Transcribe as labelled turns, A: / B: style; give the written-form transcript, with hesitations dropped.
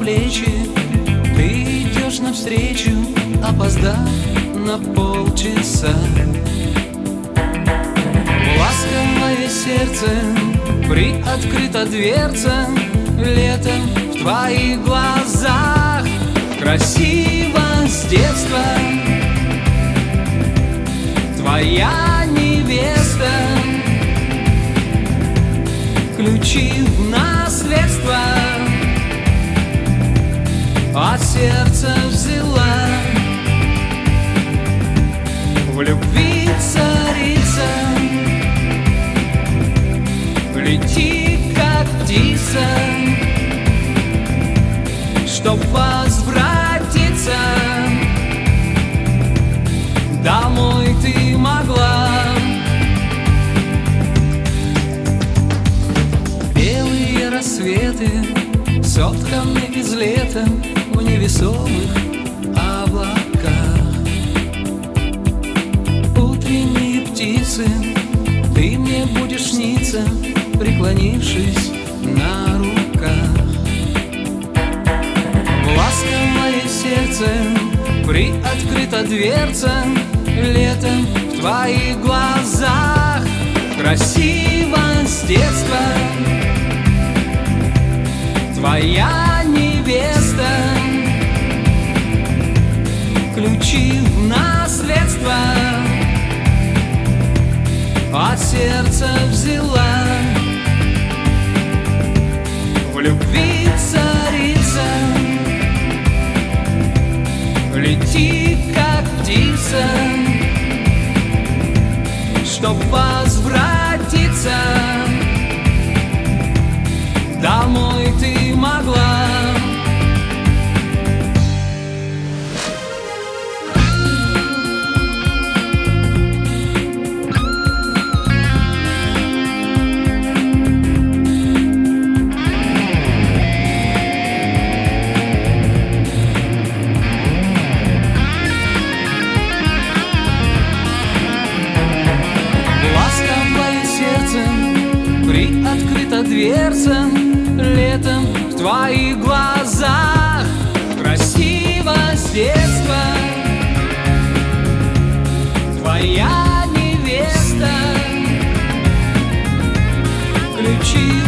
A: плечи, ты идешь навстречу, опоздав на полчаса. Ласковое сердце, приоткрыта дверца, летом в твоих глазах. Красиво с детства твоя невеста, ключи в наследство от сердца взяла. В любви царица, лети как птица, чтоб возвратиться домой ты могла. Белые рассветы, сотканы из лета в невесомых облаках. Утренние птицы, ты мне будешь сниться, преклонившись на руках. Ласковое сердце, приоткрыта дверца, летом в твоих глазах. Красиво с детства твоя невеста, ключи в наследство от сердца взяла. В любви царица, лети как птица, чтоб возвратиться домой ты могла. Приоткрыта дверца, летом в твоих глазах. Красиво с детства твоя невеста, ключи